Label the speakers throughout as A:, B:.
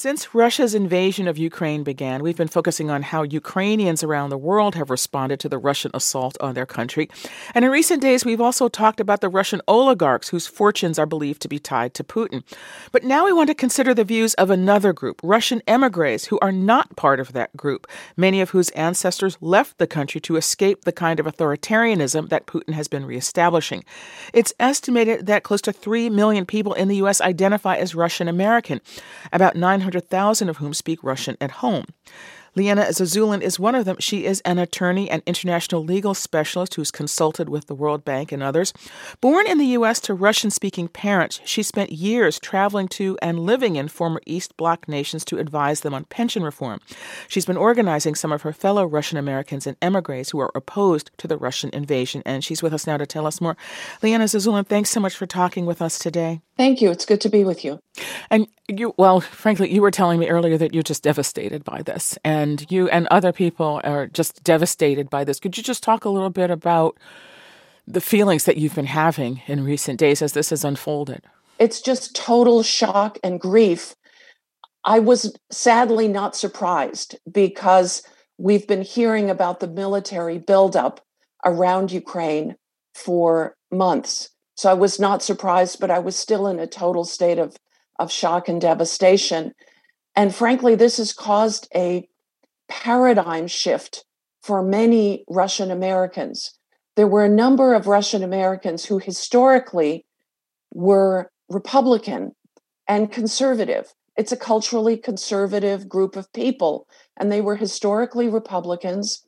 A: Since Russia's invasion of Ukraine began, we've been focusing on how Ukrainians around the world have responded to the Russian assault on their country. And in recent days, we've also talked about the Russian oligarchs whose fortunes are believed to be tied to Putin. But now we want to consider the views of another group, Russian émigrés, who are not part of that group, many of whose ancestors left the country to escape the kind of authoritarianism that Putin has been reestablishing. It's estimated that close to 3 million people in the U.S. identify as Russian American, about 900,000 of whom speak Russian at home. Liana Zazulin is one of them. She is an attorney and international legal specialist who's consulted with the World Bank and others. Born in the U.S. to Russian-speaking parents, she spent years traveling to and living in former East Bloc nations to advise them on pension reform. She's been organizing some of her fellow Russian Americans and emigres who are opposed to the Russian invasion, and she's with us now to tell us more. Liana Zazulin, thanks so much for talking with us today.
B: Thank you. It's good to be with you.
A: And frankly, you were telling me earlier that you're just devastated by this, and you and other people are just devastated by this. Could you just talk a little bit about the feelings that you've been having in recent days as this has unfolded?
B: It's just total shock and grief. I was sadly not surprised because we've been hearing about the military buildup around Ukraine for months. So I was not surprised, but I was still in a total state of shock and devastation. And frankly, this has caused a paradigm shift for many Russian Americans. There were a number of Russian Americans who historically were Republican and conservative. It's a culturally conservative group of people, and they were historically Republicans,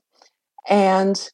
B: and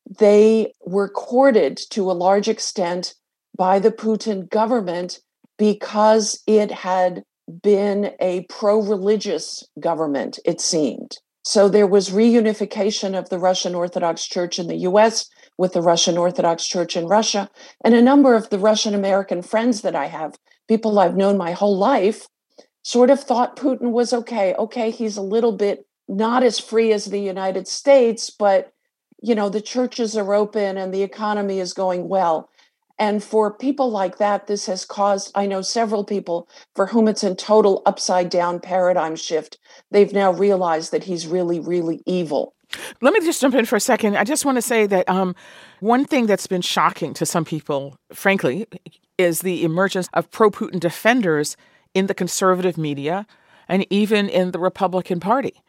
B: they were courted to a large extent by the Putin government because it had been a pro-religious government, it seemed. So there was reunification of the Russian Orthodox Church in the US with the Russian Orthodox Church in Russia. And a number of the Russian American friends that I have, people I've known my whole life, sort of thought Putin was okay. Okay, he's a little bit not as free as the United States, but, the churches are open and the economy is going well. And for people like that, this has caused, I know several people for whom it's a total upside down paradigm shift. They've now realized that he's really, really evil.
A: Let me just jump in for a second. I just want to say that one thing that's been shocking to some people, frankly, is the emergence of pro-Putin defenders in the conservative media and even in the Republican Party,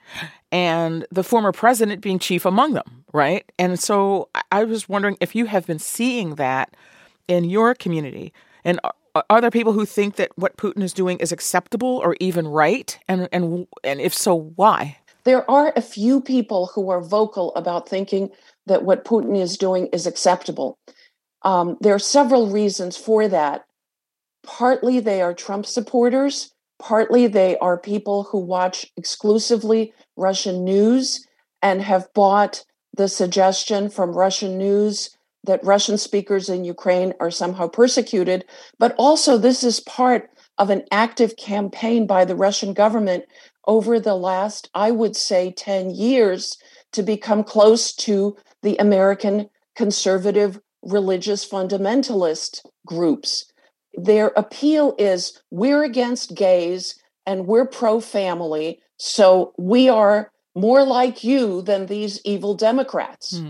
A: and the former president being chief among them, right? And so I was wondering if you have been seeing that in your community, and are there people who think that what Putin is doing is acceptable or even right? And if so, why?
B: There are a few people who are vocal about thinking that what Putin is doing is acceptable. There are several reasons for that. Partly they are Trump supporters. Partly they are people who watch exclusively Russian news and have bought the suggestion from Russian news that Russian speakers in Ukraine are somehow persecuted. But also this is part of an active campaign by the Russian government over the last, I would say, 10 years to become close to the American conservative religious fundamentalist groups. Their appeal is, we're against gays and we're pro-family, so we are more like you than these evil Democrats.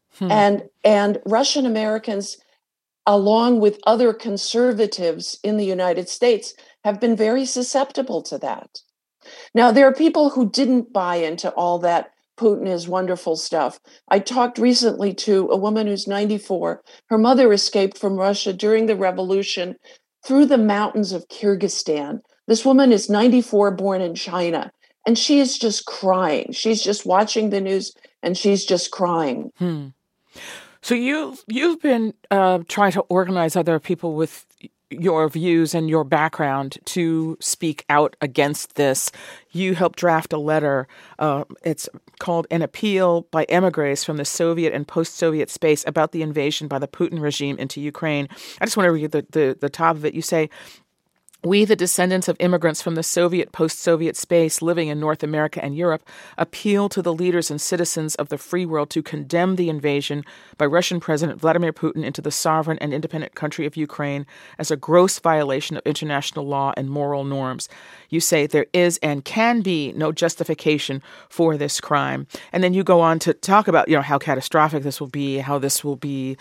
B: And Russian Americans, along with other conservatives in the United States, have been very susceptible to that. Now, there are people who didn't buy into all that Putin is wonderful stuff. I talked recently to a woman who's 94. Her mother escaped from Russia during the revolution through the mountains of Kyrgyzstan. This woman is 94, born in China, and she is just crying. She's just watching the news and she's just crying.
A: So you've been trying to organize other people with your views and your background to speak out against this. You helped draft a letter. It's called An Appeal by Emigres from the Soviet and Post-Soviet Space about the invasion by the Putin regime into Ukraine. I just want to read the top of it. You say, We, the descendants of immigrants from the Soviet, post-Soviet space living in North America and Europe, appeal to the leaders and citizens of the free world to condemn the invasion by Russian President Vladimir Putin into the sovereign and independent country of Ukraine as a gross violation of international law and moral norms. You say there is and can be no justification for this crime. And then you go on to talk about, how catastrophic this will be, how this will be,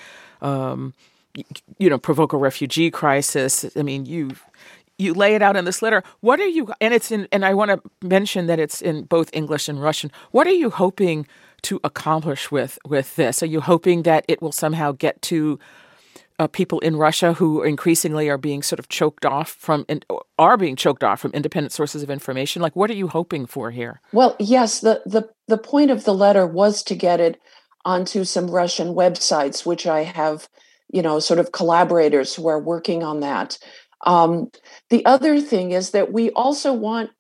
A: provoke a refugee crisis. I mean, you lay it out in this letter. What are you, and I want to mention that it's in both English and Russian. What are you hoping to accomplish with this? Are you hoping that it will somehow get to people in Russia who increasingly are being sort of choked off from independent sources of information? Like, what are you hoping for here?
B: Well, yes, the point of the letter was to get it onto some Russian websites, which I have, sort of collaborators who are working on that. The other thing is that we also want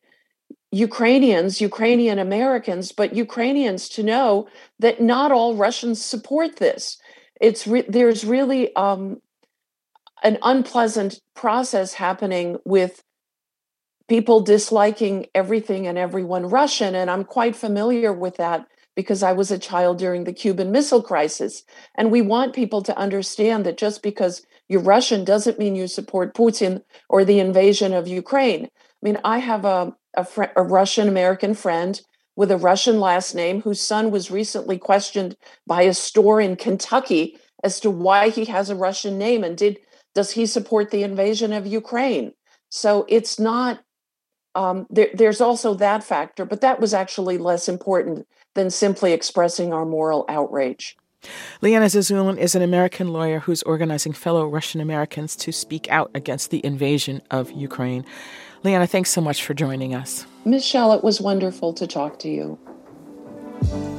B: Ukrainian Americans, but Ukrainians to know that not all Russians support this. There's really an unpleasant process happening with people disliking everything and everyone Russian, and I'm quite familiar with that because I was a child during the Cuban Missile Crisis. And we want people to understand that just because you're Russian doesn't mean you support Putin or the invasion of Ukraine. I mean, I have a Russian-American friend with a Russian last name whose son was recently questioned by a store in Kentucky as to why he has a Russian name and does he support the invasion of Ukraine? So it's not, there's also that factor, but that was actually less important than simply expressing our moral outrage.
A: Liana Zazulin is an American lawyer who's organizing fellow Russian Americans to speak out against the invasion of Ukraine. Liana, thanks so much for joining us.
B: Michelle, it was wonderful to talk to you.